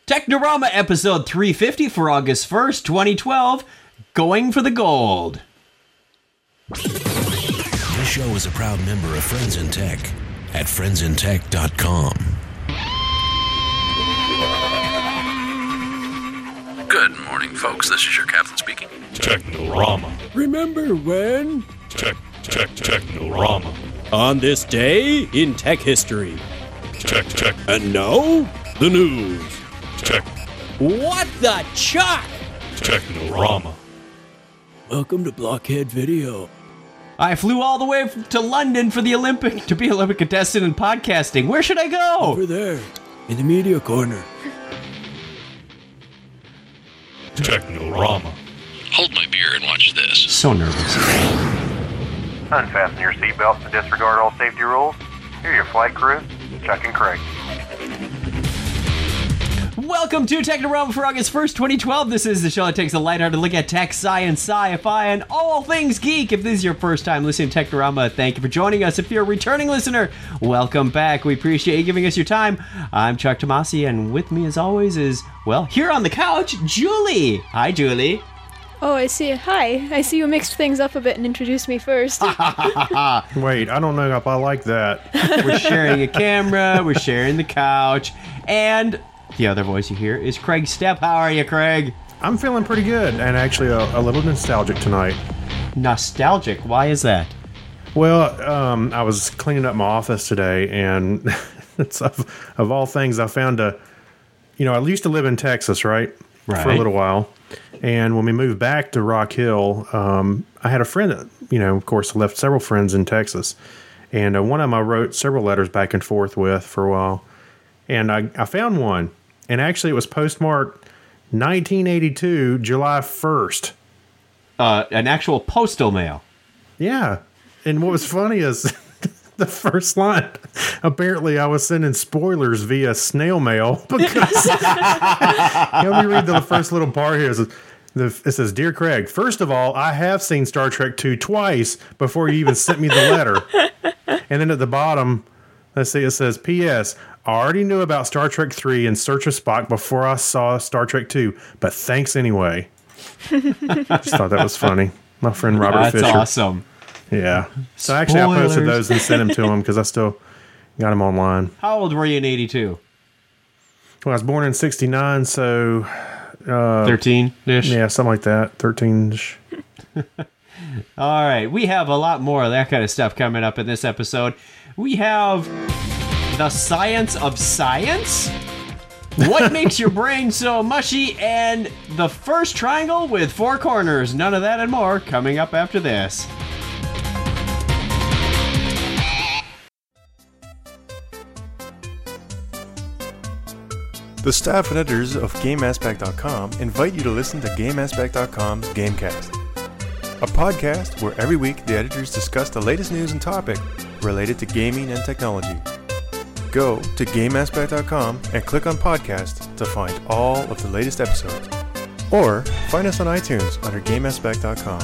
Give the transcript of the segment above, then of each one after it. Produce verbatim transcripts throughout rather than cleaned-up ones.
Technorama episode three fifty for August first, twenty twelve, Going for the Gold. This show is a proud member of Friends in Tech at friends in tech dot com. Good morning, folks. This is your captain speaking. Technorama. Remember when? Tech, tech, Technorama. On this day in tech history. Tech, tech, And now, the news. tech, What the chuck? Technorama. Welcome to Blockhead Video. I flew all the way f- to London for the Olympic to be Olympic contestant in podcasting. Where should I go? Over there, in the media corner. Technorama. Hold my beer and watch this. So nervous. Unfasten your seatbelts and disregard all safety rules. Here are your flight crew, Chuck and Craig. Welcome to Technorama for August first, twenty twelve. This is the show that takes a lighthearted look at tech, science, sci-fi, and all things geek. If this is your first time listening to Technorama, thank you for joining us. If you're a returning listener, welcome back. We appreciate you giving us your time. I'm Chuck Tomasi, and with me as always is, well, here on the couch, Julie. Hi, Julie. Oh, I see. Hi. I see you mixed things up a bit and introduced me first. Wait, I don't know if I like that. We're sharing a camera, we're sharing the couch, and the other voice you hear is Craig Stepp. How are you, Craig? I'm feeling pretty good, and actually a, a little nostalgic tonight. Nostalgic? Why is that? Well, um, I was cleaning up my office today, and it's of, of all things, I found a, you know, I used to live in Texas, right? Right. For a little while. And when we moved back to Rock Hill, um, I had a friend that, you know, of course, I left several friends in Texas. And uh, one of them I wrote several letters back and forth with for a while. And I, I found one. And actually, it was postmarked nineteen eighty-two, July first. Uh, an actual postal mail. Yeah. And what was funny is the first line, apparently I was sending spoilers via snail mail because let me read the first little part here. It says, it says, Dear Craig, first of all, I have seen Star Trek two twice before you even sent me the letter. And then at the bottom, let's see, it says, P S I already knew about Star Trek three and Search of Spock before I saw Star Trek two, but thanks anyway. I just thought that was funny. My friend Robert That's Fisher. That's awesome. Yeah. So actually, I posted Spoilers. those and sent them to him because I still got them online. How old were you in eighty-two? Well, I was born in sixty-nine, so uh, thirteen-ish? yeah, something like that, thirteen-ish. All right. We have a lot more of that kind of stuff coming up in this episode. We have the science of science. What makes your brain so mushy? And the first triangle with four corners. None of that and more coming up after this. The staff and editors of Game Aspect dot com invite you to listen to Game Aspect dot com's Gamecast, a podcast where every week the editors discuss the latest news and topic related to gaming and technology. Go to Game Aspect dot com and click on podcast to find all of the latest episodes. Or find us on iTunes under Game Aspect dot com.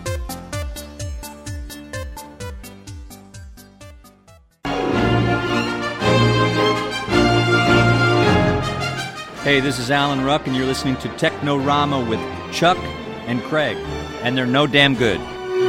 Hey, this is Alan Ruck, and you're listening to Technorama with Chuck and Craig, and they're no damn good.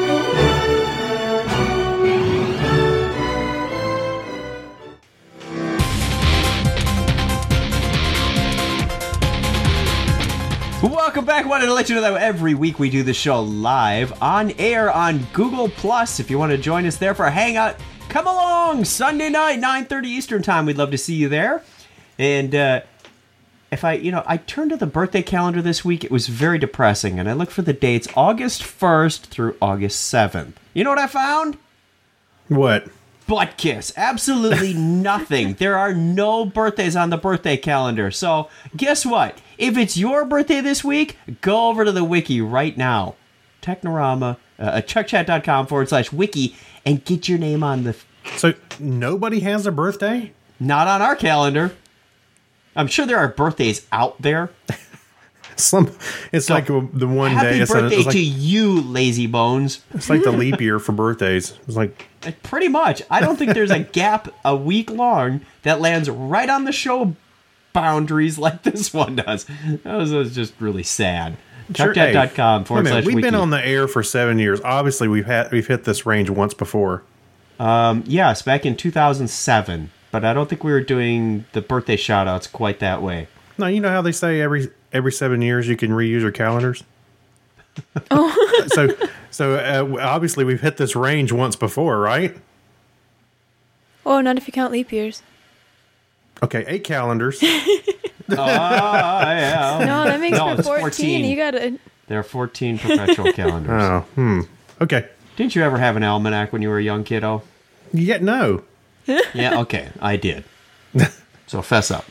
Welcome back. Wanted to let you know that every week we do the show live on air on Google Plus. If you want to join us there for a hangout, come along Sunday night, nine thirty Eastern time. We'd love to see you there. And uh, if I, you know, I turned to the birthday calendar this week. It was very depressing, and I looked for the dates August first through August seventh. You know what I found? What? Butt kiss. Absolutely nothing. There are no birthdays on the birthday calendar. So guess what? If it's your birthday this week, go over to the wiki right now. Technorama, uh, chuckchat.com forward slash wiki, and get your name on the... F- so nobody has a birthday? Not on our calendar. I'm sure there are birthdays out there. Some, it's So, like the one Happy day. It's, birthday it's like, to you, lazy bones. it's like the leap year for birthdays. It's like Pretty much. I don't think there's a gap a week long that lands right on the show boundaries like this one does. That was, that was just really sad. Sure, Chuck dot com forward hey, slash we've wiki. been on the air for seven years. Obviously, we've had we've hit this range once before. Um, yes, back in two thousand seven. But I don't think we were doing the birthday shout-outs quite that way. No, you know how they say every every seven years you can reuse your calendars? Oh. so so uh, obviously we've hit this range once before, right? Oh, not if you count leap years. Okay, eight calendars. Oh, yeah. No, that makes No, for it's fourteen. fourteen. You gotta. There are fourteen perpetual calendars. Oh, hmm. Okay. Didn't you ever have an almanac when you were a young kiddo? Yeah, no. Yeah, okay, I did. So fess up.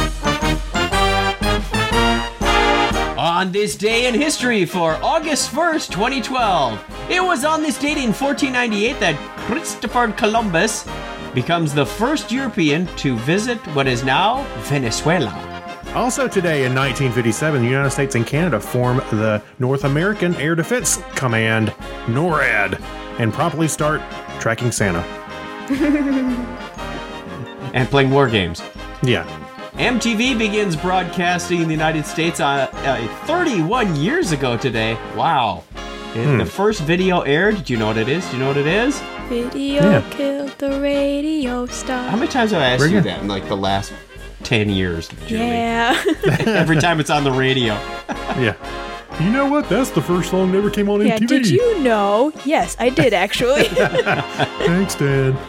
On this day in history for August first, twenty twelve, it was on this date in fourteen ninety-eight that Christopher Columbus becomes the first European to visit what is now Venezuela. Also today in nineteen fifty-seven, the United States and Canada form the North American Air Defense Command, NORAD, and promptly start tracking Santa. And playing war games. Yeah. M T V begins broadcasting in the United States uh, uh, thirty-one years ago today. Wow. And Hmm. the first video aired. Do you know what it is? Do you know what it is? Video Yeah. killed the radio star. How many times have I asked Very you good. that in like the last ten years? Julie? Yeah. Every time it's on the radio. Yeah. You know what? That's the first song that ever came on yeah, M T V. did you know? Yes, I did actually. Thanks, Dad.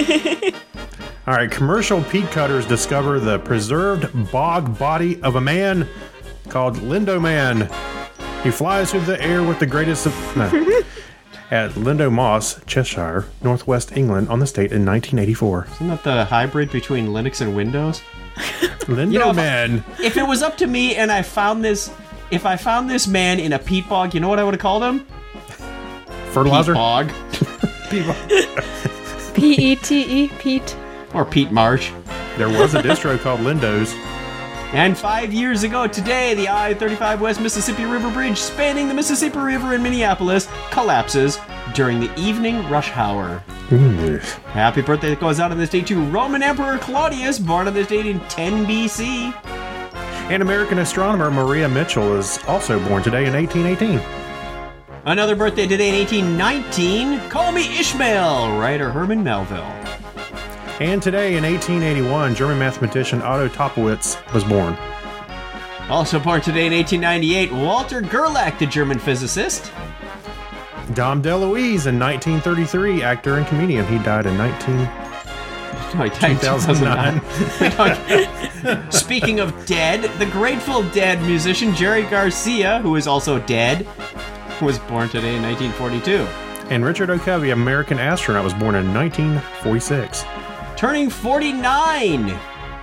All right, commercial peat cutters discover the preserved bog body of a man called Lindo Man. He flies through the air with the greatest of... No. At Lindo Moss, Cheshire, northwest England, on this date in nineteen eighty-four. Isn't that the hybrid between Linux and Windows? Lindo You know, if- Man. If it was up to me and I found this, if I found this man in a peat bog, you know what I would have called him? Fertilizer? Peat bog. Peat bog. P E T E, Pete. Or Pete Marsh. There was a distro called Lindo's. And five years ago today, the I thirty-five West Mississippi River Bridge spanning the Mississippi River in Minneapolis collapses during the evening rush hour. Ooh. Happy birthday that goes out on this day to Roman Emperor Claudius, born on this date in ten B C. And American astronomer Maria Mitchell is also born today in eighteen eighteen. Another birthday today in eighteen nineteen, Call Me Ishmael, writer Herman Melville. And today in eighteen eighty-one, German mathematician Otto Topowitz was born. Also born today in eighteen ninety-eight, Walter Gerlach, the German physicist. Dom DeLuise in nineteen thirty-three, actor and comedian. He died in nineteen... No, he died in two thousand nine. two thousand nine. Speaking of dead, the Grateful Dead musician Jerry Garcia, who is also dead, was born today in nineteen forty-two. And Richard O'Covey, American astronaut, was born in nineteen forty-six. Turning forty-nine,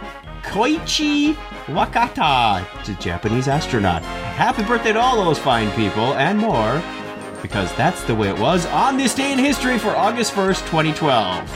Koichi Wakata, the Japanese astronaut. Happy birthday to all those fine people and more, because that's the way it was on this day in history for August first, twenty twelve.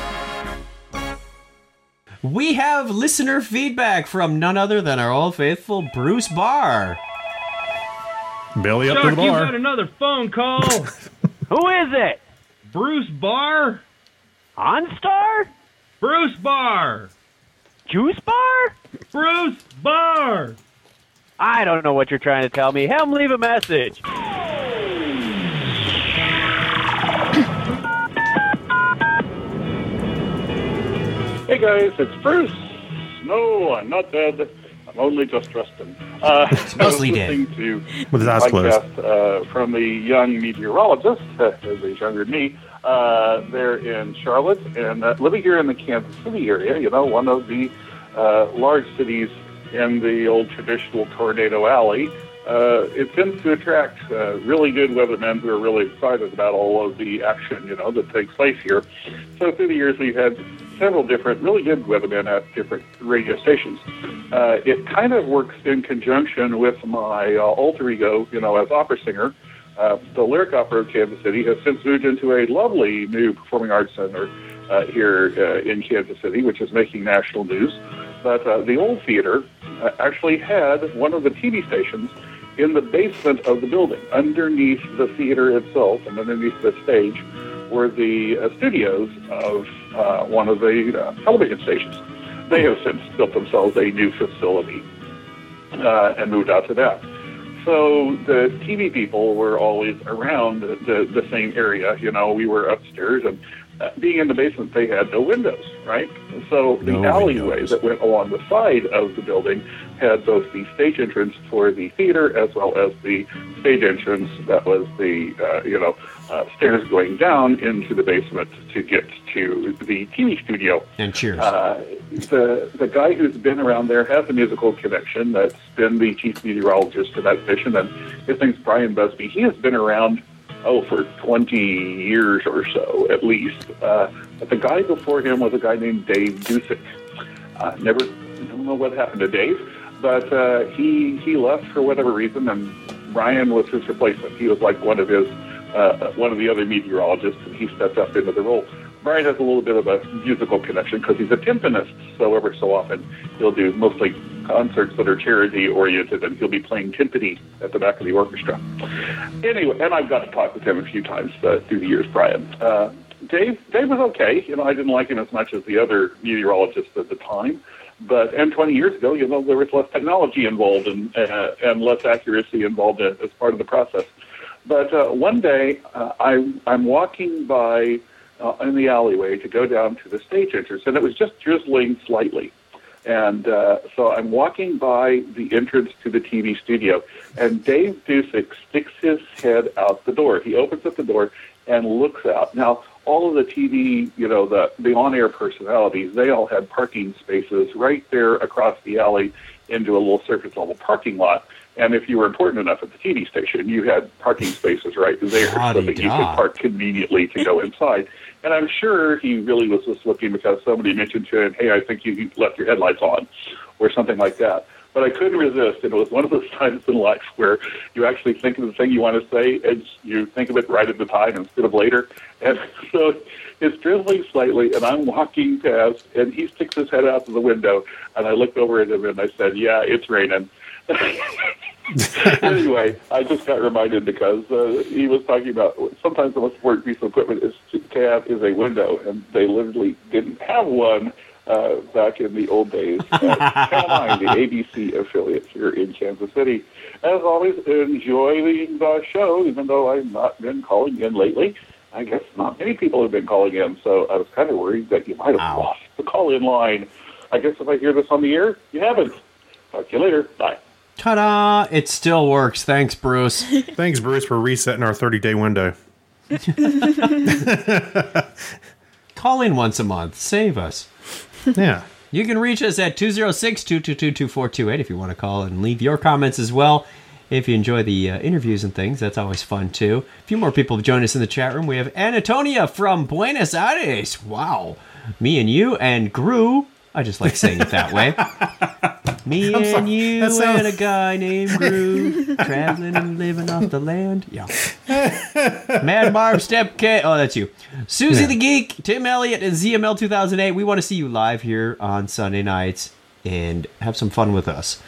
We have listener feedback from none other than our old faithful Bruce Barr. Belly up Chuck, to the you bar. got another phone call. Who is it? Bruce Barr? OnStar? Bruce Barr. Juice Bar? Bruce Barr. I don't know what you're trying to tell me. Have him leave a message. Hey guys, it's Bruce. No, I'm not dead. I'm only just resting. Uh, mostly I was dead. listening to With his eyes a closed. podcast uh, from the young meteorologist, uh, as he's younger than me, uh, there in Charlotte, and uh, living here in the Kansas City area, you know, one of the uh, large cities in the old traditional Tornado Alley. Uh, it tends to attract uh, really good weathermen who are really excited about all of the action, you know, that takes place here. So through the years, we've had several different really good weathermen at different radio stations. Uh, it kind of works in conjunction with my uh, alter ego, you know, as opera singer. Uh, the Lyric Opera of Kansas City has since moved into a lovely new performing arts center uh, here uh, in Kansas City, which is making national news. But uh, the old theater uh, actually had one of the T V stations in the basement of the building. Underneath the theater itself and underneath the stage were the uh, studios of uh, one of the uh, television stations. They have since built themselves a new facility uh, and moved out to that. So the T V people were always around the, the, the same area. You know, we were upstairs, and uh, being in the basement, they had no windows, right? So the No alleyway windows. that went along the side of the building had both the stage entrance for the theater as well as the stage entrance that was the, uh, you know, uh, stairs going down into the basement to get to the T V studio. And cheers. Uh, the the guy who's been around there has a musical connection. That's been the chief meteorologist in that station, and his name's Brian Busby. He has been around, oh, for twenty years or so, at least. Uh, but the guy before him was a guy named Dave Dusick. Uh, never, I don't know what happened to Dave, but uh, he he left for whatever reason, and Brian was his replacement. He was like one of his uh, one of the other meteorologists, and he stepped up into the role. Brian has a little bit of a musical connection because he's a timpanist, so ever so often he'll do mostly concerts that are charity-oriented, and he'll be playing timpani at the back of the orchestra. Anyway, and I've got to talk with him a few times uh, through the years, Brian. Uh, Dave, Dave was okay. You know, I didn't like him as much as the other meteorologists at the time. But and twenty years ago, you know, there was less technology involved and uh, and less accuracy involved as part of the process. But uh, one day, uh, I, I'm walking by uh, in the alleyway to go down to the stage entrance, and it was just drizzling slightly. And uh, so I'm walking by the entrance to the T V studio, and Dave Dusick sticks his head out the door. He opens up the door and looks out. Now, all of the T V, you know, the, the on-air personalities, they all had parking spaces right there across the alley into a little surface-level parking lot. And if you were important enough at the T V station, you had parking spaces right there so that you could park conveniently to go inside. And I'm sure he really was just looking because somebody mentioned to him, hey, I think you left your headlights on, or something like that. But I couldn't resist, and it was one of those times in life where you actually think of the thing you want to say, and you think of it right at the time instead of later. And so it's drizzling slightly, and I'm walking past, and he sticks his head out of the window, and I looked over at him, and I said, yeah, it's raining. Anyway, I just got reminded because uh, he was talking about sometimes the most important piece of equipment is to, to have is a window, and they literally didn't have one uh, back in the old days at Channel nine, the A B C affiliate here in Kansas City. As always, enjoy the uh, show, even though I've not been calling in lately. I guess not many people have been calling in, so I was kind of worried that you might have lost the call-in line. I guess if I hear this on the air, you haven't. Talk to you later. Bye. Ta-da! It still works. Thanks, Bruce. Thanks, Bruce, for resetting our thirty-day window. Call in once a month. Save us. Yeah. You can reach us at two oh six, two two two, two four two eight if you want to call and leave your comments as well. If you enjoy the uh, interviews and things, that's always fun, too. A few more people have joined us in the chat room. We have Anatonia from Buenos Aires. Wow. Me and you and Gru. I just like saying it that way. Me I'm and sorry. you That sounds- and a guy named Gru. Traveling and living off the land. Yeah. Mad Marv, Step K. Oh, that's you. Susie Yeah. the Geek, Tim Elliott, and Z M L two thousand eight. We want to see you live here on Sunday nights and have some fun with us.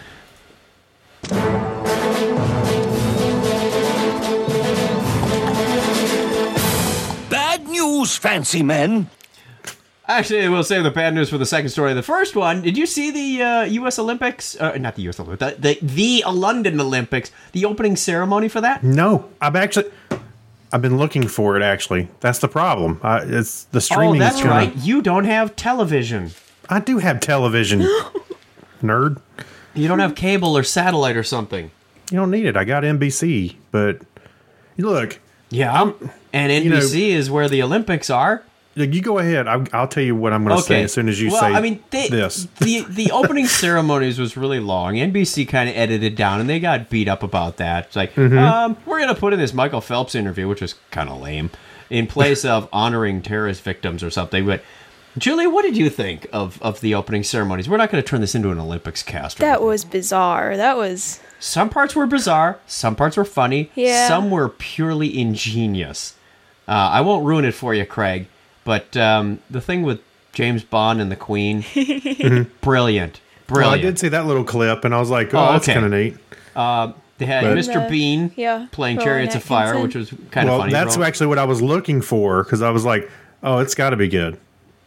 Bad news, fancy men. Actually, we'll save the bad news for the second story. The first one, did you see the uh, U S Olympics? Uh, not the U S Olympics, the, the, the London Olympics, the opening ceremony for that? No, I've actually, I've been looking for it, actually. That's the problem. I, it's the Oh, streaming that's is gonna, right. You don't have television. I do have television, nerd. You don't have cable or satellite or something. You don't need it. I got N B C, but look. Yeah, and N B C you know, is where the Olympics are. You go ahead. I'll, I'll tell you what I'm going to Okay. say as soon as you well, say I mean, they, this. the the opening ceremonies was really long. N B C kind of edited down, and they got beat up about that. It's like, Mhm. um, we're going to put in this Michael Phelps interview, which was kind of lame, in place of honoring terrorist victims or something. But Julie, what did you think of, of the opening ceremonies? We're not going to turn this into an Olympics cast. Or That was bizarre. That was... Some parts were bizarre. Some parts were funny. Yeah. Some were purely ingenious. Uh, I won't ruin it for you, Craig. But um, the thing with James Bond and the Queen, brilliant, brilliant. Well, I did see that little clip, and I was like, oh, Oh, that's okay. kind of neat. Uh, they had But- Mister The- Bean yeah, playing Rowan Chariots of Fire, Atkinson. which was kind of well, funny. that's Rowan- actually what I was looking for, because I was like, oh, it's got to be good.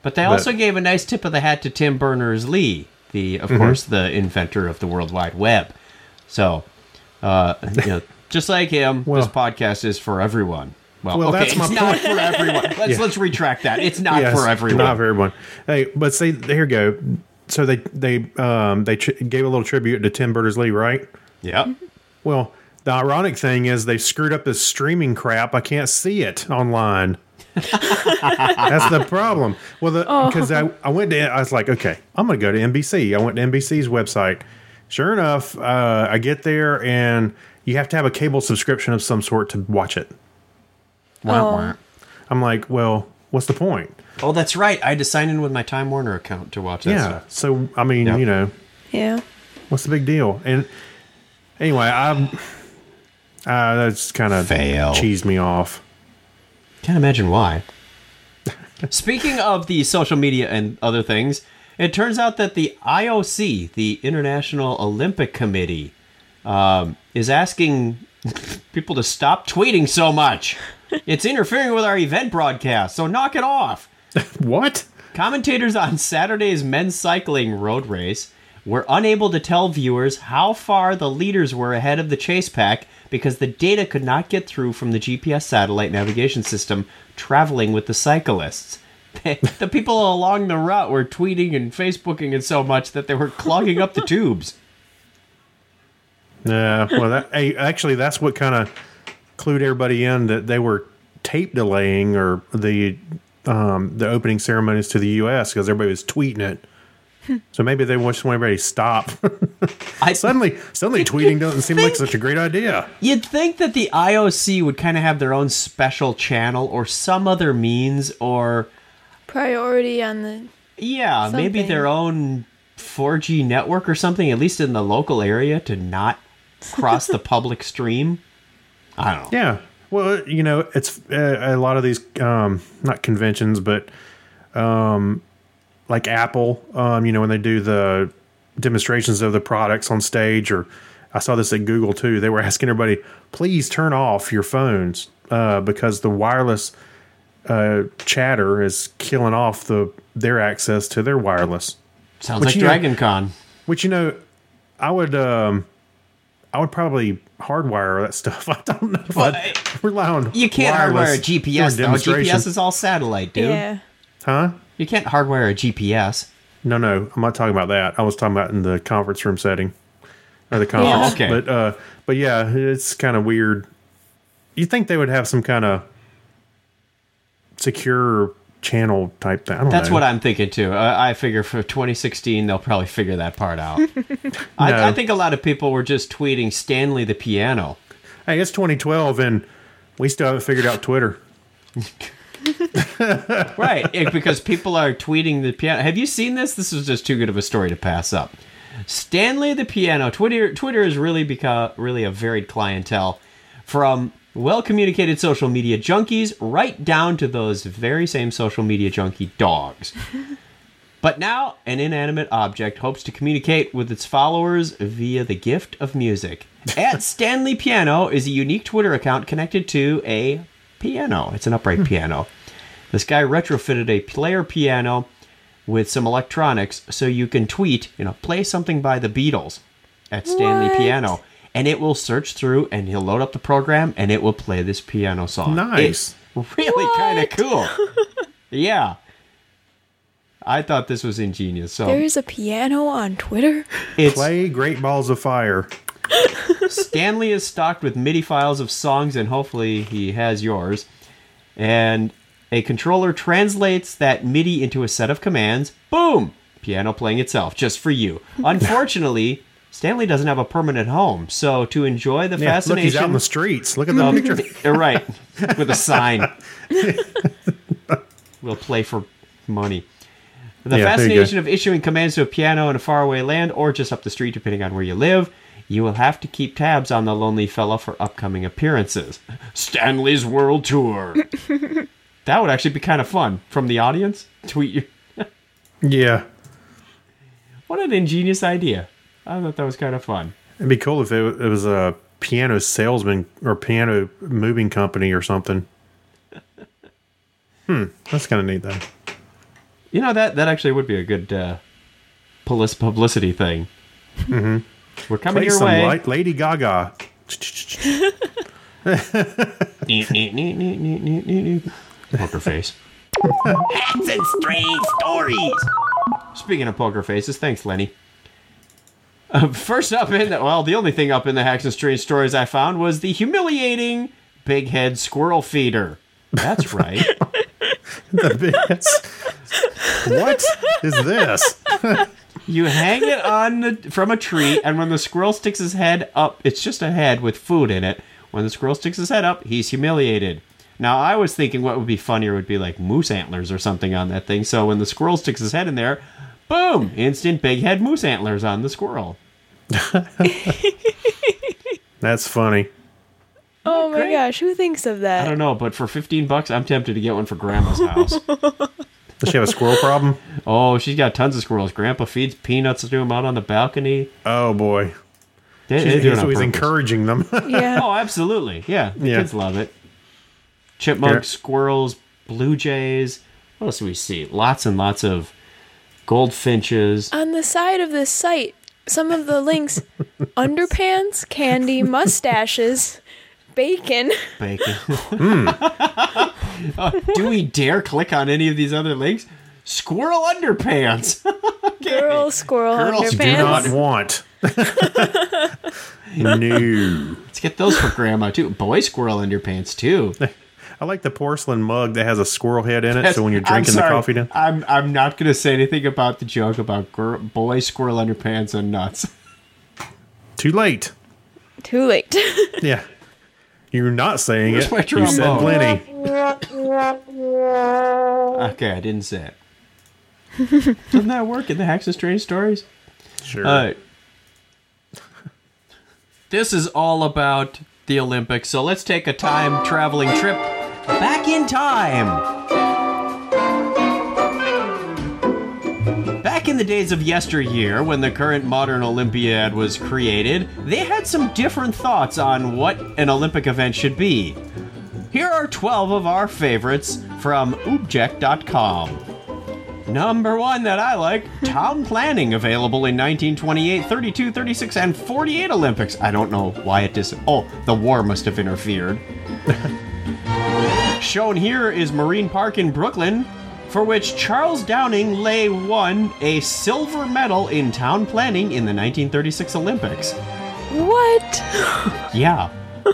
But they also gave a nice tip of the hat to Tim Berners-Lee, the, of Mhm. course, the inventor of the World Wide Web. So, uh, you know, just like him, Well- this podcast is for everyone. Well, Well, okay, that's it's my not point. for everyone. Let's Yeah. let's retract that. It's not Yes, for everyone. Not for everyone. Hey, but see, here you go. So they they um they ch- gave a little tribute to Tim Berners-Lee, right? Yep. Well, the ironic thing is they screwed up this streaming crap. I can't see it online. That's the problem. Well, because I, I went to, I was like, okay, I'm going to go to N B C. I went to N B C's website. Sure enough, uh, I get there and you have to have a cable subscription of some sort to watch it. Wah, wah. I'm like, well, what's the point? Oh, that's right. I had to sign in with my Time Warner account to watch that Yeah. stuff. So, I mean, Yep. you know, Yeah. what's the big deal? And anyway, I'm, uh, that's kind of Fail. cheesed me off. Can't imagine why. Speaking of the social media and other things, it turns out that the I O C, the International Olympic Committee, um, is asking people to stop tweeting so much. It's interfering with our event broadcast, so knock it off. What? Commentators on Saturday's men's cycling road race were unable to tell viewers how far the leaders were ahead of the chase pack because the data could not get through from the G P S satellite navigation system traveling with the cyclists. The people along the route were tweeting and Facebooking it so much that they were clogging up the tubes. Yeah, well, that, hey, actually, that's what kind of clued everybody in that they were tape delaying or the um, the opening ceremonies to the U S because everybody was tweeting it. So maybe they just want everybody to stop. I, suddenly, suddenly tweeting doesn't seem like such a great idea. You'd think that the I O C would kind of have their own special channel or some other means or... Priority on the... Yeah, maybe something. their own four G network or something, at least in the local area, to not cross the public stream. I don't know. Yeah. Well, you know, it's uh, a lot of these, um, not conventions, but um, like Apple, um, you know, when they do the demonstrations of the products on stage, or I saw this at Google too, they were asking everybody, please turn off your phones uh, because the wireless uh, chatter is killing off the their access to their wireless. Sounds Which, like you know, Dragon Con. Which, you know, I would... Um, I would probably hardwire that stuff. I don't know if Well, I'd rely on You can't wireless hardwire a G P S, during though. G P demonstration. S is all satellite, dude. Yeah. Huh? You can't hardwire a G P S. No, no. I'm not talking about that. I was talking about in the conference room setting. Or the conference. Yeah. Okay. But, uh, but yeah, it's kind of weird. You'd think they would have some kind of secure channel type thing. I don't That's know. what I'm thinking, too. Uh, I figure for twenty sixteen, they'll probably figure that part out. I, No. I think a lot of people were just tweeting Stanley the piano. Hey, it's twenty twelve and we still haven't figured out Twitter. Right, it- because people are tweeting the piano. Have you seen this? This is just too good of a story to pass up. Stanley the piano. Twitter Twitter has really become really a varied clientele, from well-communicated social media junkies right down to those very same social media junkie dogs. But now, an inanimate object hopes to communicate with its followers via the gift of music. At Stanley Piano is a unique Twitter account connected to a piano. It's an upright piano. This guy retrofitted a player piano with some electronics so you can tweet, you know, play something by the Beatles at Stanley What? Piano. And it will search through and he'll load up the program and it will play this piano song. Nice. It's really kind of cool. Yeah. I thought this was ingenious. So There's a piano on Twitter? it's Play Great Balls of Fire. Stanley is stocked with MIDI files of songs, and hopefully he has yours. And a controller translates that MIDI into a set of commands. Boom! Piano playing itself, just for you. Unfortunately, Stanley doesn't have a permanent home, so to enjoy the Yeah, look, fascination... he's out in the streets. Look at the of- picture. You're right, with a sign. We'll play for money. The Yeah, there you fascination go. of issuing commands to a piano in a faraway land or just up the street, depending on where you live. You will have to keep tabs on the lonely fella for upcoming appearances. Stanley's World Tour. That would actually be kind of fun. From the audience, tweet your... Yeah. What an ingenious idea. I thought that was kind of fun. It'd be cool if it, it was a piano salesman or piano moving company or something. Hmm. That's kind of neat, though. You know, that, that actually would be a good uh, public- publicity thing. Mm-hmm. We're coming Play your some way. light Lady Gaga. Poker face. Hats and strange stories. Speaking of poker faces, thanks, Lenny. Uh, first up in the, well, the only thing up in the Hacks and Strange Stories I found was the humiliating big head squirrel feeder. That's right. The bits. What is this? You hang it on the, from a tree, and when the squirrel sticks his head up, it's just a head with food in it. When the squirrel sticks his head up, he's humiliated. Now, I was thinking what would be funnier would be like moose antlers or something on that thing. So when the squirrel sticks his head in there, boom, instant big head moose antlers on the squirrel. That's funny. Oh my gosh, who thinks of I that? don't know, but for fifteen bucks, I'm tempted to get one for Grandma's house. Does she have a squirrel problem? Oh, she's got tons of squirrels. Grandpa feeds peanuts to them out on the balcony. Oh, boy. They, She's, they do it so on he's purpose. encouraging them. Yeah. Oh, absolutely. Yeah, the Yeah. kids love it. Chipmunks, Here. squirrels, blue jays. What else do we see? Lots and lots of goldfinches. On the side of this site, some of the links: underpants, candy, mustaches, bacon. Bacon. Uh, do we dare click on any of these other links? Squirrel underpants. Girl squirrel Girls do Do not underpants. want. No. Let's get those for Grandma, too. Boy squirrel underpants, too. I like the porcelain mug that has a squirrel head in it, so when you're I'm drinking the sorry. coffee down. I'm, I'm not going to say anything about the joke about gir- boy squirrel underpants and nuts. Too late. Too late. Yeah. You're not saying Where's it. my You said trombone? plenty. Okay, I didn't say it. Doesn't that work in the Hacks and Strange Stories? Sure. Uh, this is all about the Olympics, so let's take a time traveling trip back in time. Back in the days of yesteryear, when the current modern Olympiad was created, they had some different thoughts on what an Olympic event should be. Here are twelve of our favorites from Object dot com. Number one that I like, town planning, available in nineteen twenty-eight, thirty-two, thirty-six, and forty-eight Olympics. I don't know why it dis- Oh, the war must have interfered. Shown here is Marine Park in Brooklyn, for which Charles Downing Lay won a silver medal in town planning in the nineteen thirty-six Olympics. What? Yeah.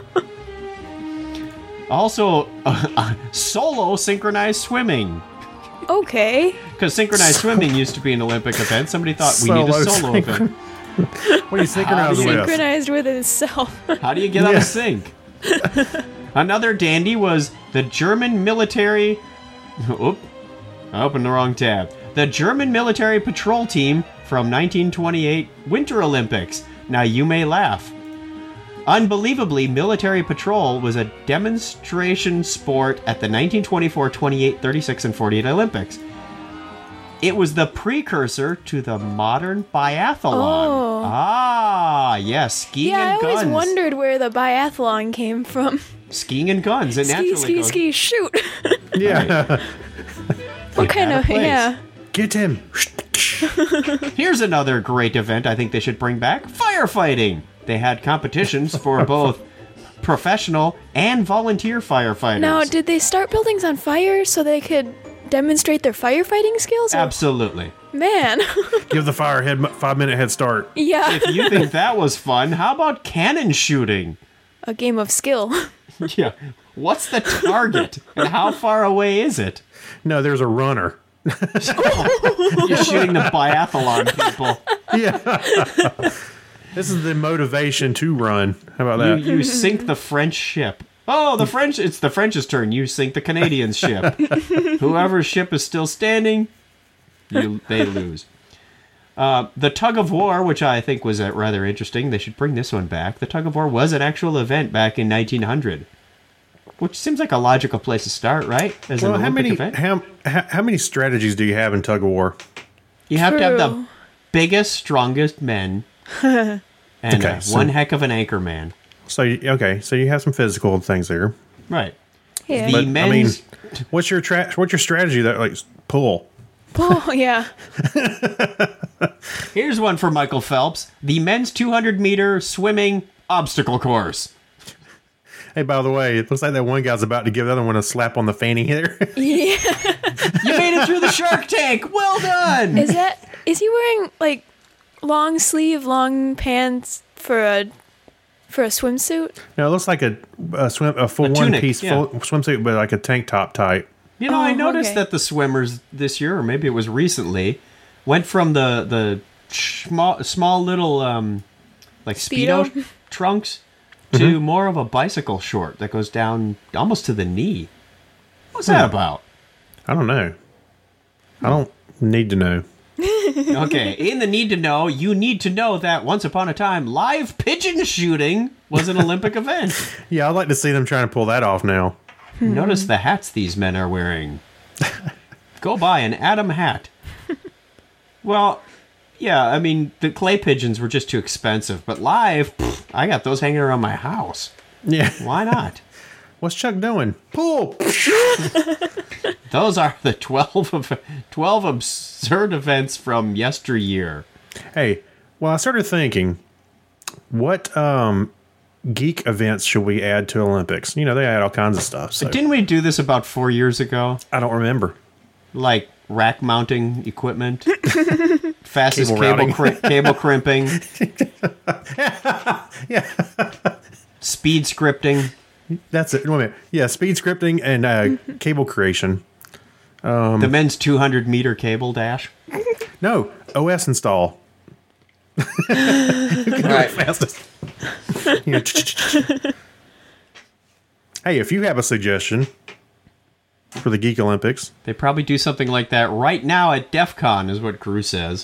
Also, uh, uh, solo synchronized swimming. Okay. Because synchronized swimming used to be an Olympic event. Somebody thought we need a Solo solo synchro- event. What are you synchronized with? Synchronized with itself. How do you get on Yeah. a sync? Another dandy was the German military... Oop. I opened the wrong tab. The German military patrol team from nineteen twenty-eight Winter Olympics. Now you may laugh. Unbelievably, military patrol was a demonstration sport at the nineteen twenty-four, twenty-eight, thirty-six, and forty-eight Olympics. It was the precursor to the modern biathlon. Oh. Ah, yes, skiing Yeah, I and always guns. wondered where the biathlon came from. Skiing and guns. It Ski, naturally ski, goes. ski, shoot. Yeah. What kind had a of, place. yeah. Get him. Here's another great event I think they should bring back: firefighting. They had competitions for both professional and volunteer firefighters. Now, did they start buildings on fire so they could demonstrate their firefighting skills? Or- Absolutely. Man. Give the fire head five minute head start. Yeah. If you think that was fun, how about cannon shooting? A game of skill. Yeah. What's the target? And how far away is it? No, there's a runner. You're shooting the biathlon people. Yeah. This is the motivation to run. How about You, that? you sink the French ship. Oh, the French, it's the French's turn. You sink the Canadian ship. Whoever's ship is still standing, you, they lose. Uh, the tug of war, which I think was uh, rather interesting. They should bring this one back. The tug of war was an actual event back in nineteen hundred. Which seems like a logical place to start, right? As Well, an how Olympic many event. how, how how many strategies do you have in tug of war? You have to have the True. biggest, strongest men, and Okay, uh, so- one heck of an anchor man. So you, okay, so you have some physical things there. Right. Yeah. The But I mean, men's what's your tra- what's your strategy? That like pull, Oh, yeah. Here's one for Michael Phelps. The men's two hundred meter swimming obstacle course. Hey, by the way, it looks like that one guy's about to give the other one a slap on the fanny there. Yeah. You made it through the Shark Tank. Well done. Is that, is he wearing, like, long sleeve, long pants for a, for a swimsuit? No, it looks like a, a swim, a full A one tunic, piece yeah. full swimsuit, but like a tank top type. You know, Oh, I noticed okay. that the swimmers this year, or maybe it was recently, went from the the small small little um, like speedo, Speedo? trunks to more of a bicycle short that goes down almost to the knee. What's that about? I don't know. I don't need to know. Okay, in the need to know, you need to know that once upon a time, live pigeon shooting was an Olympic event. Yeah, I'd like to see them trying to pull that off now. Notice the hats these men are wearing. Go buy an Adam hat. Well, yeah, I mean, the clay pigeons were just too expensive, but live, pff, I got those hanging around my house. Yeah. Why not? What's Chuck doing? Pull! Those are the twelve, of, twelve absurd events from yesteryear. Hey, well, I started thinking, what um, geek events should we add to Olympics? You know, they add all kinds of stuff. So Didn't we do this about four years ago? I don't remember. Like rack mounting equipment, fastest Cable cable routing. cri- cable crimping, Yeah. speed scripting. That's it. Wait a minute. Yeah, speed scripting and uh, cable creation. Um, The men's two hundred meter cable dash. No, O S install. Right. Fastest. You know, hey, if you have a suggestion for the Geek Olympics, They probably do something like that right now at DEF CON, is what Drew says.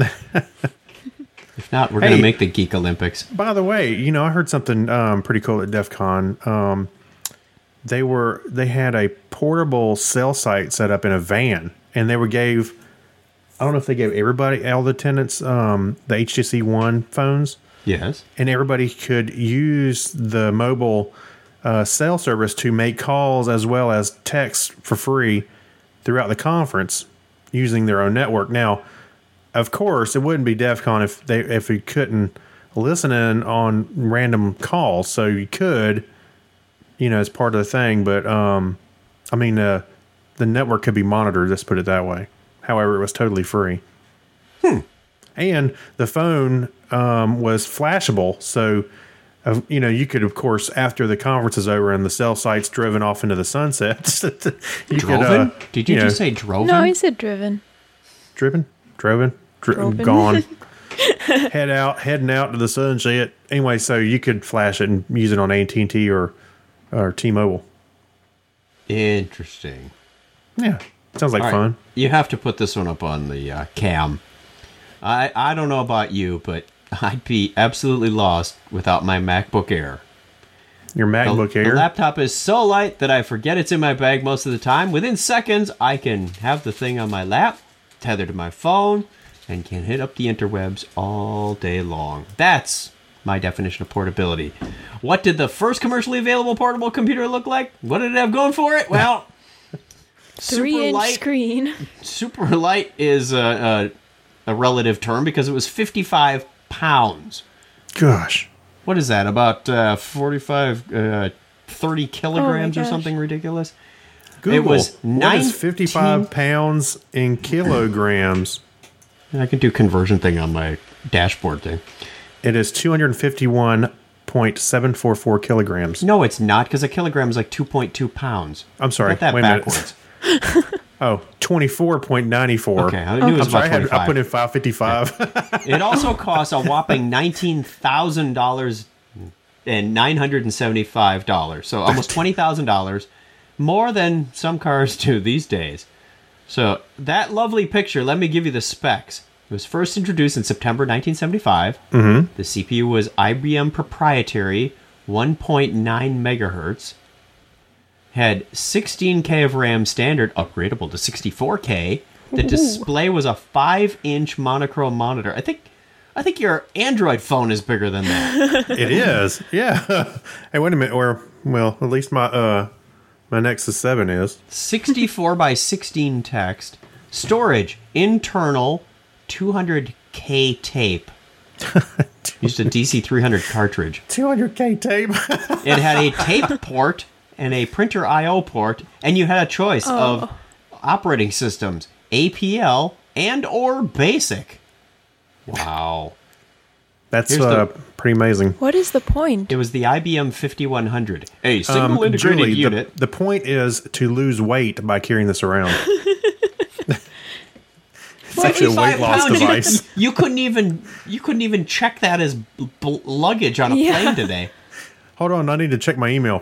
If not, we're going Hey. to make the Geek Olympics. by the way, you know, I heard something um, pretty cool at DEF CON. Um, they were they had a portable cell site set up in a van, and they were gave. I don't know if they gave everybody, all the attendants, um, the H T C One phones. Yes. And everybody could use the mobile uh, cell service to make calls as well as text for free throughout the conference using their own network. Now, of course, it wouldn't be DEF CON if they if you couldn't listen in on random calls. So you could, you know, as part of the thing. But um, I mean, uh, the network could be monitored. Let's put it that way. However, it was totally free. Hmm. And the phone um, was flashable, so uh, you know you could, of course, after the conference is over and the cell site's driven off into the sunset. you Droven? Could, uh, Did you, know, just say droven? No, he said driven. driven? Droven? Dri- Droven. Gone. Head out, heading out to the sunset. Anyway, so you could flash it and use it on A T and T or or T-Mobile. Interesting. Yeah, sounds like All right, fun. You have to put this one up on the uh, cam. I I don't know about you, but I'd be absolutely lost without my MacBook Air. Your MacBook the, Air? The laptop is so light that I forget it's in my bag most of the time. Within seconds, I can have the thing on my lap, tethered to my phone, and can hit up the interwebs all day long. That's my definition of portability. What did the first commercially available portable computer look like? What did it have going for it? Well, Three inch screen. Super light is a, a, a relative term because it was fifty-five pounds. Gosh. What is that? About uh, forty-five, uh, thirty kilograms or gosh. something ridiculous? Google. It was what nineteen is fifty-five pounds in kilograms? I can do conversion thing on my dashboard thing. It is two hundred fifty-one point seven four four kilograms. No, it's not, because a kilogram is like two point two pounds. I'm sorry. Got that Wait a minute. backwards. Oh, twenty-four point nine four. Okay, I knew it was I'm sorry, about I, had, I twenty-five. put in five fifty-five. It also costs a whopping nineteen thousand dollars and nine hundred seventy-five dollars. So almost twenty thousand dollars, more than some cars do these days. So that lovely picture, let me give you the specs. It was first introduced in September nineteen seventy-five. Mhm. The C P U was I B M proprietary, one point nine megahertz. Had sixteen K of RAM standard, upgradable to sixty-four K. The Ooh. display was a five inch monochrome monitor. I think I think your Android phone is bigger than that. It is. Yeah. Hey, wait a minute. Or, well, at least my uh my Nexus seven is. sixty-four by sixteen text, Storage, internal two hundred K tape. Used a D C three hundred cartridge. two hundred K tape. It had a tape port and a printer I O port, and you had a choice Oh. of operating systems, A P L and or BASIC. Wow. That's Here's uh, the- pretty amazing. What is the point? It was the I B M fifty-one hundred, a single Um, integrated Julie, the- unit. The, point is to lose weight by carrying this around. It's actually a weight fifty-five loss pounds. device. You couldn't even you couldn't even check that as b- b- luggage on a Yeah. plane today. Hold on, I need to check my email.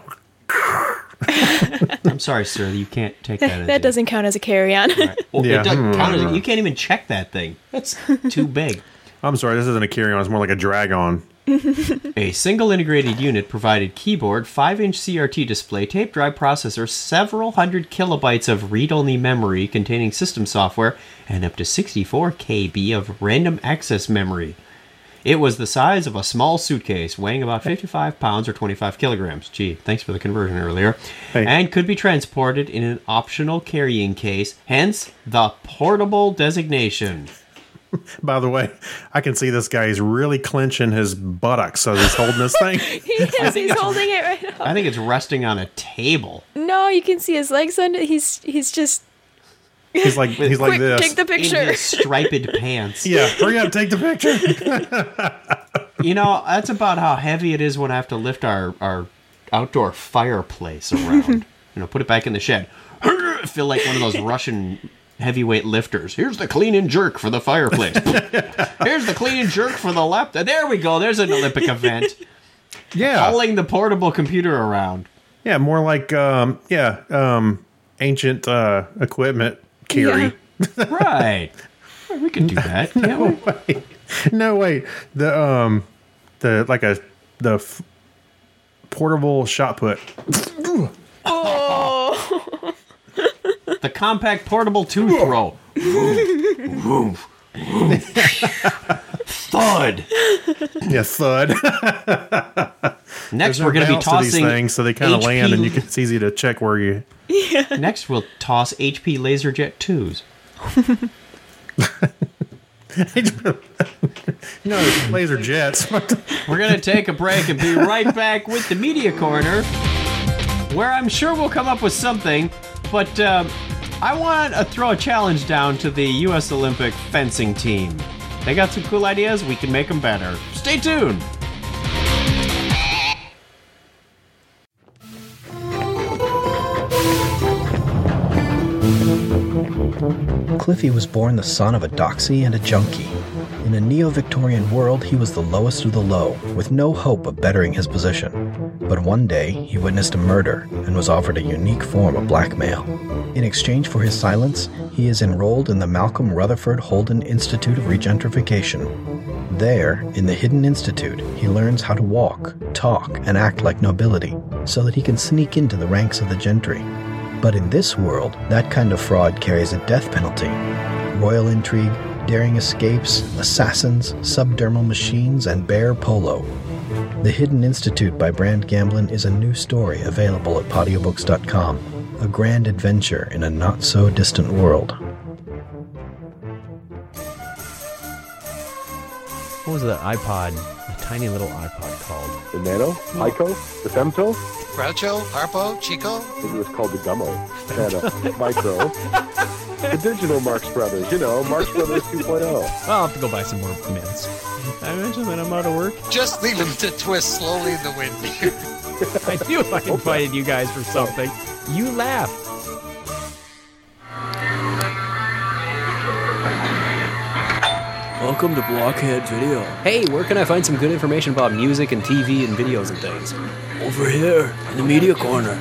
I'm sorry, sir, you can't take that as That doesn't count as a carry-on. Well, Yeah. it doesn't Hmm. count as you can't even check that thing. That's too big. I'm sorry, this isn't a carry-on. It's more like a drag-on. A single integrated unit provided keyboard, five inch C R T display, tape drive processor, several hundred kilobytes of read-only memory containing system software, and up to sixty-four K B of random access memory. It was the size of a small suitcase, weighing about fifty-five pounds or twenty-five kilograms. Gee, thanks for the conversion earlier. Hey. And could be transported in an optional carrying case, hence the portable designation. By the way, I can see this guy. He's really clenching his buttocks, so he's holding this thing. He is. He's holding it right now. I think it's resting on a table. No, you can see his legs under. He's he's just. He's like he's like Quick, this. take the In picture. his striped pants. Yeah, hurry up, take the picture. You know, that's about how heavy it is when I have to lift our, our outdoor fireplace around. You know, put it back in the shed. I feel like one of those Russian heavyweight lifters. Here's the clean and jerk for the fireplace. Here's the clean and jerk for the laptop. There we go. There's an Olympic event. Yeah, Hauling the portable computer around. yeah, more like um, yeah, um, ancient uh, equipment carry. Right. We can do that, can't we? Wait. No, wait. The um, the like a the f- portable shot put. Oh. The compact portable tooth throw. Woof, woof. Thud. Yeah, thud. Next, There's no we're going to be bounce to these tossing things, so they kind of H P land, and you can, it's easy to check where you. Next, we'll toss H P LaserJet twos. No, laser jets. We're going to take a break and be right back with the Media Corner, where I'm sure we'll come up with something, but um, I want to throw a challenge down to the U S Olympic fencing team. They got some cool ideas. We can make them better. Stay tuned. Cliffy was born the son of a doxy and a junkie. In a neo-Victorian world, he was the lowest of the low, with no hope of bettering his position. But one day, he witnessed a murder and was offered a unique form of blackmail. In exchange for his silence, he is enrolled in the Malcolm Rutherford Holden Institute of Regentrification. There, in the Hidden Institute, he learns how to walk, talk, and act like nobility, so that he can sneak into the ranks of the gentry. But in this world, that kind of fraud carries a death penalty. Royal intrigue, daring escapes, assassins, subdermal machines, and bear polo. The Hidden Institute by Brand Gamblin is a new story available at podiobooks dot com, a grand adventure in a not-so-distant world. What was the iPod, the tiny little iPod called? The Nano? Pico? The Femto? Groucho? Harpo? Chico? I think it was called the Gummo. Nano. Micro. The digital Marx Brothers. You know, Marx Brothers two point oh. I'll have to go buy some more mints. I mentioned that I'm out of work. Just leave him to twist slowly in the wind here. I knew I invited you guys for something. You laughed. Welcome to Blockhead Video. Hey, where can I find some good information about music and T V and videos and things? Over here, in the media corner.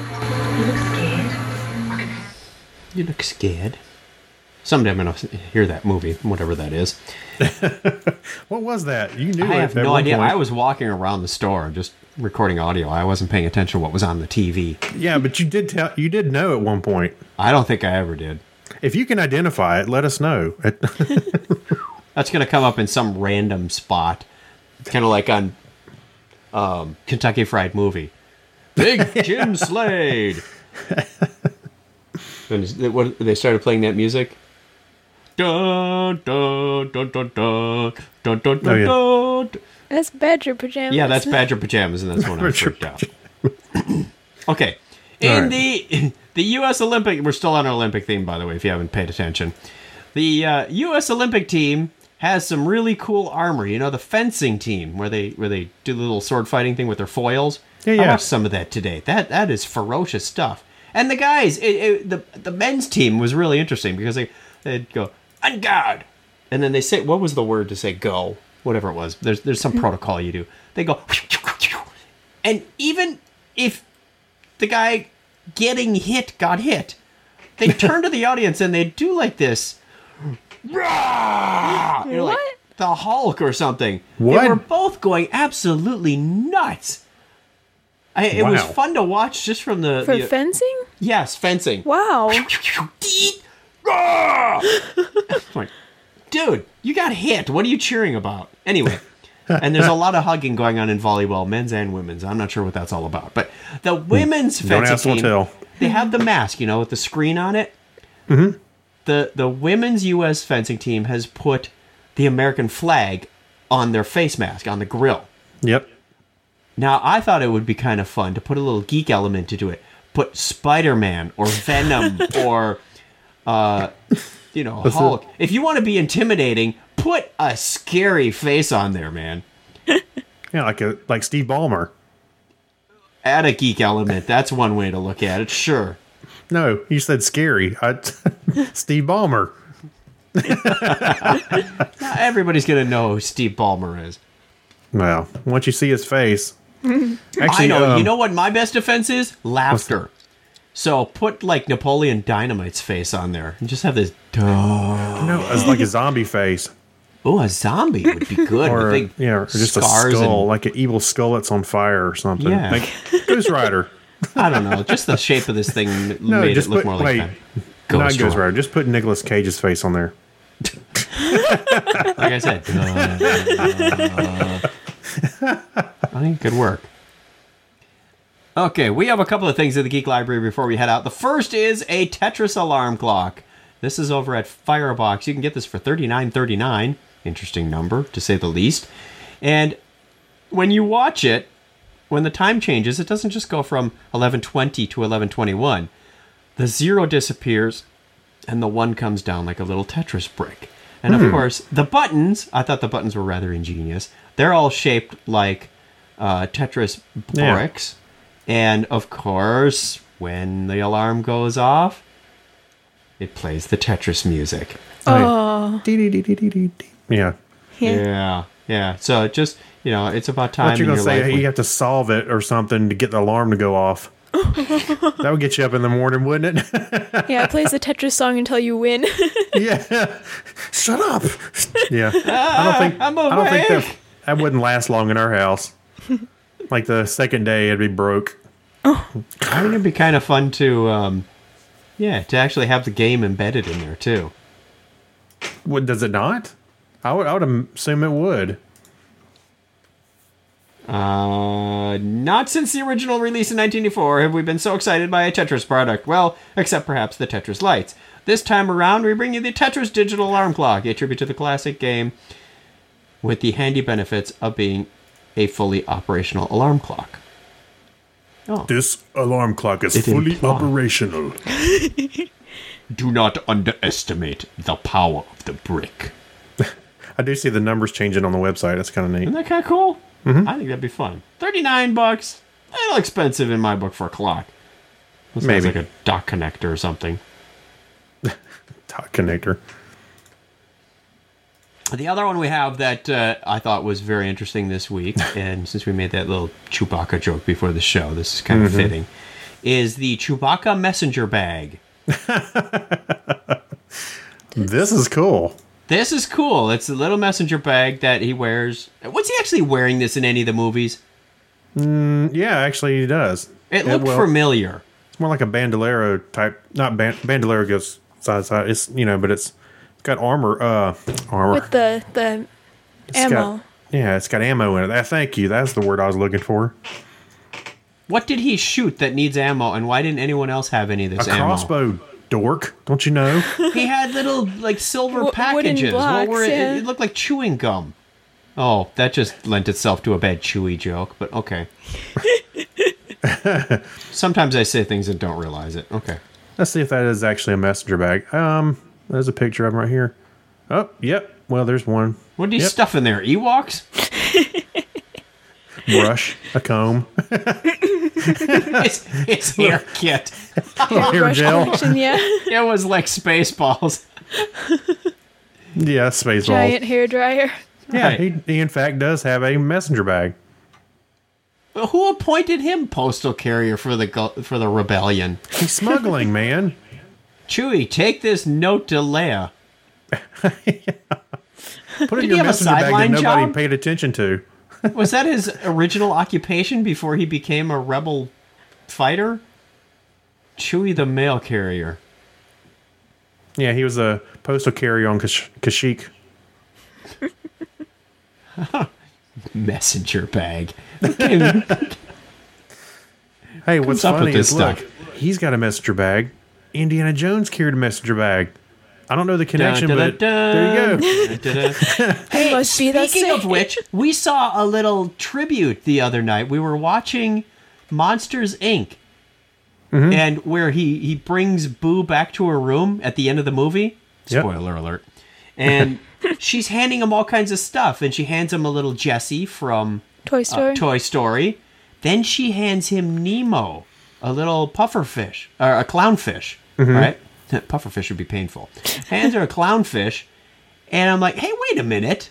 You look scared. Someday I'm going to hear that movie, whatever that is. What was that? You knew I it have at no one idea. point. I was walking around the store just recording audio. I wasn't paying attention to what was on the T V. Yeah, but you did tell you did know at one point. I don't think I ever did. If you can identify it, let us know. That's going to come up in some random spot, kind of like on um, Kentucky Fried Movie. Big Jim Slade. And is- what, they started playing that music. Dun, dun, dun, dun, dun, dun, dun, Oh, yeah. dun, dun. That's Badger pajamas. Yeah, that's Badger pajamas, and that's when I was freaked out. Okay. In All right. the the U S Olympic, we're still on our Olympic theme, by the way, if you haven't paid attention. The uh, U S Olympic team has some really cool armor. You know, the fencing team, where they where they do the little sword fighting thing with their foils. Yeah, I yeah. watched some of that today. That that is ferocious stuff. And the guys, it, it, the the men's team was really interesting because they they'd go on guard, and then they say, what was the word to say go? Whatever it was. There's there's some protocol you do. They go, and even if the guy getting hit got hit, they turn to the audience and they do like this. Rah! You know, like the Hulk or something. What? They were both going absolutely nuts. I, it was Wow. fun to watch just from the... For the fencing? Yes, fencing. Wow. Like, dude, you got hit. What are you cheering about? Anyway, and there's a lot of hugging going on in volleyball, men's and women's. I'm not sure what that's all about. But the women's Don't fencing ask, we'll team, tell. they have the mask, you know, with the screen on it. Mm-hmm. The the women's U S fencing team has put the American flag on their face mask, on the grill. Yep. Now, I thought it would be kind of fun to put a little geek element into it. Put Spider-Man or Venom or, uh, you know, That's Hulk. it. If you want to be intimidating, put a scary face on there, man. Yeah, like a like Steve Ballmer. Add a geek element. That's one way to look at it, sure. No, you said scary. I, Steve Ballmer. Not everybody's going to know who Steve Ballmer is. Well, once you see his face. I Actually, know. um, You know what my best defense is? Laughter. So put like Napoleon Dynamite's face on there and just have this. No, it's like a zombie face. Oh, a zombie would be good. Or, with big yeah, or just a scars skull, and- like an evil skull that's on fire or something. Yeah. Like Ghost Rider. I don't know. Just the shape of this thing No, made just it look put, more like wait, that. not Ghost Ghost Rider. Rider. Just put Nicolas Cage's face on there. Like I said, uh, I think it could work. Okay, we have a couple of things in the Geek Library before we head out. The first is a Tetris alarm clock. This is over at Firebox. You can get this for thirty-nine thirty-nine. Interesting number, to say the least. And when you watch it, when the time changes, it doesn't just go from eleven twenty to eleven twenty-one. The zero disappears, and the one comes down like a little Tetris brick. And of Hmm. course, the buttons, I thought the buttons were rather ingenious. They're all shaped like uh, Tetris Yeah. bricks. And of course, when the alarm goes off, it plays the Tetris music. Oh. Yeah. Yeah. Yeah. So it just, you know, it's about time What you're in gonna your say? life. Hey, when- you have to solve it or something to get the alarm to go off. That would get you up in the morning, wouldn't it? Yeah, it plays the Tetris song until you win. Yeah. Shut up. Yeah. I don't think. I'm I don't think awake. that that wouldn't last long in our house. Like the second day, it'd be broke. I think it'd be kind of fun to, um, yeah, to actually have the game embedded in there too. What does it not? I would. I would assume it would. Uh, not since the original release in nineteen eighty-four have we been so excited by a Tetris product. Well, except perhaps the Tetris Lights. This time around, we bring you the Tetris Digital Alarm Clock, a tribute to the classic game with the handy benefits of being a fully operational alarm clock. Oh. This alarm clock is It fully implies- operational. Do not underestimate the power of the brick. I do see the numbers changing on the website. That's kind of neat. Isn't that kind of cool? Mhm. I think that'd be fun. thirty-nine bucks. A little expensive in my book for a clock. This Maybe. sounds like a dock connector or something. Dot connector. The other one we have that uh, I thought was very interesting this week, and since we made that little Chewbacca joke before the show, this is kind of Mhm. fitting, is the Chewbacca messenger bag. This is cool. This is cool. It's a little messenger bag that he wears. Was he actually wearing this in any of the movies? Mm, yeah, actually, he does. It looked well, familiar. It's more like a bandolero type. Not band, bandolero goes side to side. It's you know, but it's it's got armor. Uh, armor. With the, the It's ammo. got- yeah, it's got ammo in it. Uh, Thank you. That's the word I was looking for. What did he shoot that needs ammo, and why didn't anyone else have any of this A ammo? crossbow dork. Don't you know? He had little like silver W- wooden packages. blocks, what were it? yeah. It looked like chewing gum. Oh, that just lent itself to a bad Chewy joke, but okay. Sometimes I say things and don't realize it. Okay. Let's see if that is actually a messenger bag. Um, there's a picture of him right here. Oh, yep. Well, there's one. What do you Yep. stuff in there? Ewoks? Brush, a comb. his, his hair kit. Hair gel. collection, yeah. It was like Spaceballs. Yeah, space balls. Giant hair dryer. Yeah, Right. he, he in fact does have a messenger bag. Well, who appointed him postal carrier for the gu- for the rebellion? He's smuggling, man. Chewie, take this note to Leia. Put it Did in he your have a messenger bag that sideline nobody job? paid attention to. Was that his original occupation before he became a rebel fighter? Chewie the mail carrier. Yeah, he was a postal carrier on Kash- Kashyyyk. Messenger bag. Hey, what's Comes up with funny this is, look, stuff? he's got a messenger bag. Indiana Jones carried a messenger bag. I don't know the connection, Dun, dun, but dun, there you go. dun, dun, dun. Hey, must be the speaking of same. which, we saw a little tribute the other night. We were watching Monsters, Incorporated. Mm-hmm. And where he, he brings Boo back to her room at the end of the movie. Yep. Spoiler alert. And she's handing him all kinds of stuff. And she hands him a little Jessie from Toy Story. Uh, Toy Story. Then she hands him Nemo, a little pufferfish, or a clownfish, Mhm. right? Pufferfish would be painful. Hands her a clownfish. And I'm like, hey, wait a minute.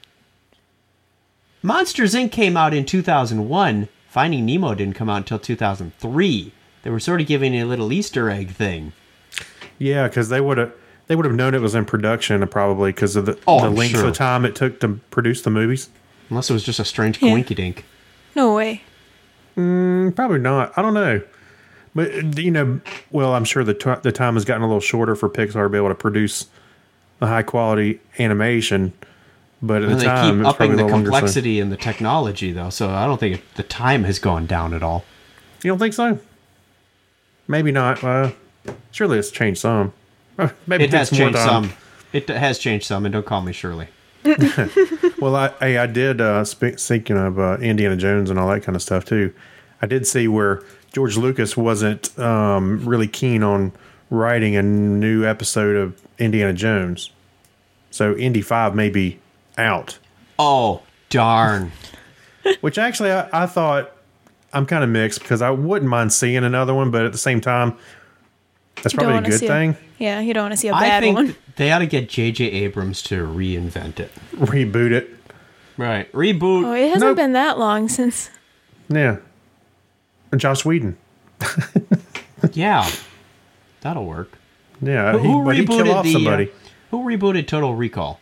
Monsters, Incorporated came out in two thousand one. Finding Nemo didn't come out until two thousand three. They were sort of giving a little Easter egg thing. Yeah, because they would have they would have known it was in production, uh, probably because of the, Oh, the I'm length sure. of time it took to produce the movies. Unless it was just a strange Yeah. coinky-dink. No way. Mm, probably not. I don't know. But, uh, you know, well, I'm sure the, t- the time has gotten a little shorter for Pixar to be able to produce the high-quality animation. But at And the they time, keep it was upping probably a the little longer. So. complexity and the technology, though, so I don't think it, the time has gone down at all. You don't think so? Maybe not. Uh, surely it's changed some. Uh, Maybe It has takes more changed time. some. It has changed some, and don't call me Shirley. Well, I I, I did, uh, spe- speaking of uh, Indiana Jones and all that kind of stuff, too, I did see where George Lucas wasn't um, really keen on writing a new episode of Indiana Jones. So Indy five may be out. Oh, darn. Which actually, I, I thought, I'm kind of mixed because I wouldn't mind seeing another one, but at the same time, that's You don't probably a wanna good see thing. Yeah, you don't want to see a I bad think one. they ought to get J J Abrams to reinvent it. Reboot it. Right. Reboot. Oh, it hasn't Nope. been that long since. Yeah. Joss Whedon. Yeah. That'll work. Yeah. Who, he, who but he'd kill rebooted off the, somebody. uh, who rebooted Total Recall?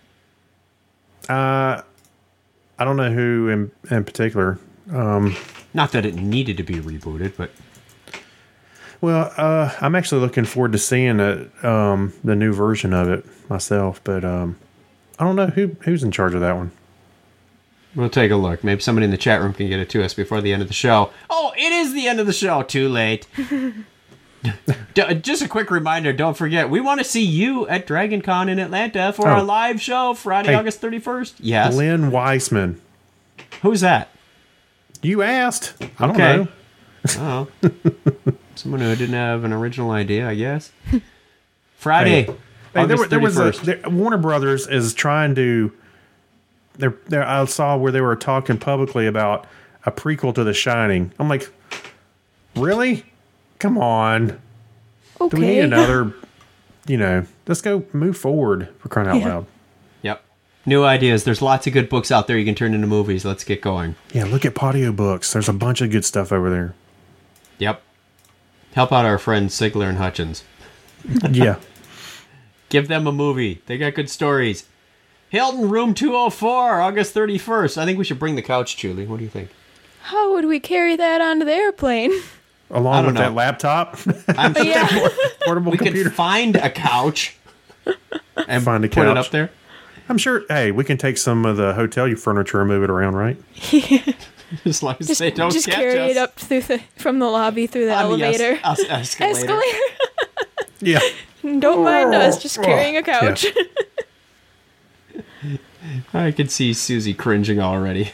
Uh, I don't know who in in particular. Um, Not that it needed to be rebooted, but well, uh, I'm actually looking forward to seeing it, um, the new version of it myself. But um, I don't know who who's in charge of that one. we'll take a look. Maybe somebody in the chat room can get it to us before the end of the show. Oh, it is the end of the show. Too late. D- Just a quick reminder, don't forget, we want to see you at Dragon Con in Atlanta for Oh. our live show Friday, Hey. August thirty-first. Yes. Lynn Weissman. Who's that? You asked. I don't Okay. know. Oh. Someone who didn't have an original idea, I guess. Friday, Hey, there, August were- there was a thirty-first. there, Warner Brothers is trying to. There, there. I saw where they were talking publicly about a prequel to The Shining. I'm like, really? Come on. Okay. Do we need another? You know, let's go move forward for crying out Yeah. loud. Yep. New ideas. There's lots of good books out there you can turn into movies. Let's get going. Yeah, look at Patio Books. There's a bunch of good stuff over there. Yep. Help out our friends Sigler and Hutchins. Yeah. Give them a movie. They got good stories. Hilton Room two oh four, August thirty-first. I think we should bring the couch, Julie. What do you think? How would we carry that onto the airplane? I Along don't with know. that laptop, I'm sure Yeah. portable we computer. could find a couch and Find a put it couch. up there. I'm sure. Hey, we can take some of the hotel furniture and move it around, right? As long as Just, they don't just catch carry us it up through the from the lobby through the on the es- elevator. es- escalator. Escalator. Yeah. Don't mind us, just carrying a couch. Yeah. I can see Susie cringing already.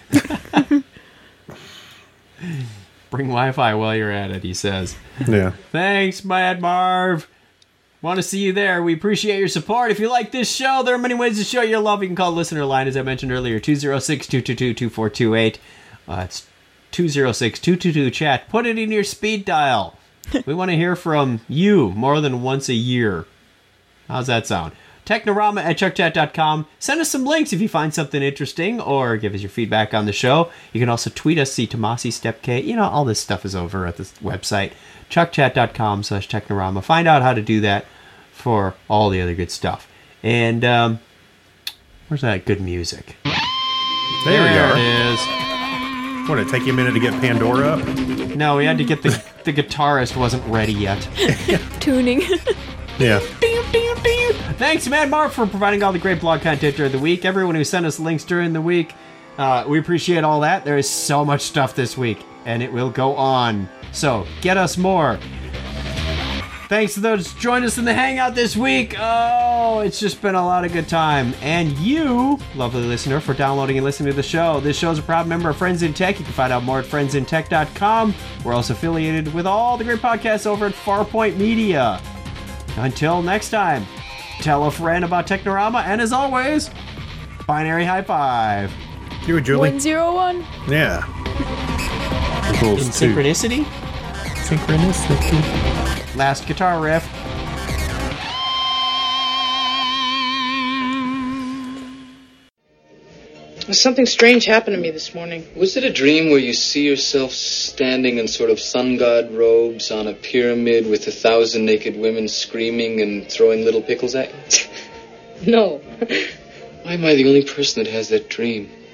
Bring Wi-Fi while you're at it, he says. Yeah. Thanks, Mad Marv. Want to see you there. We appreciate your support. If you like this show, there are many ways to show your love. You can call the listener line, as I mentioned earlier, two oh six, two two two, two four two eight. Uh, it's two oh six, two two two, chat. Put it in your speed dial. We want to hear from you more than once a year. How's that sound? Technorama at chuck chat dot com. Send us some links if you find something interesting, or give us your feedback on the show. You can also tweet us, see Tomasi Stepk. You know, all this stuff is over at the website, chuck chat dot com slash technorama. Find out how to do that for all the other good stuff. And, um, where's that good music? There, we are. It is. What, did it take you a minute to get Pandora up? No, we had to get the, the guitarist wasn't ready yet. Tuning. Yeah. Thanks, Mad Mark, for providing all the great blog content during the week. Everyone who sent us links during the week, uh, we appreciate all that. There is so much stuff this week, and it will go on. So, get us more. Thanks to those who joined us in the Hangout this week. Oh, it's just been a lot of good time. And you, lovely listener, for downloading and listening to the show. This show is a proud member of Friends in Tech. You can find out more at friends in tech dot com. We're also affiliated with all the great podcasts over at Farpoint Media. Until next time, tell a friend about Technorama, and as always, binary high five. You and Julie? one zero one. Yeah. In synchronicity? Synchronicity. Last guitar riff. Something strange happened to me this morning. Was it a dream where you see yourself standing in sort of sun god robes on a pyramid with a thousand naked women screaming and throwing little pickles at you? No. Why am I the only person that has that dream?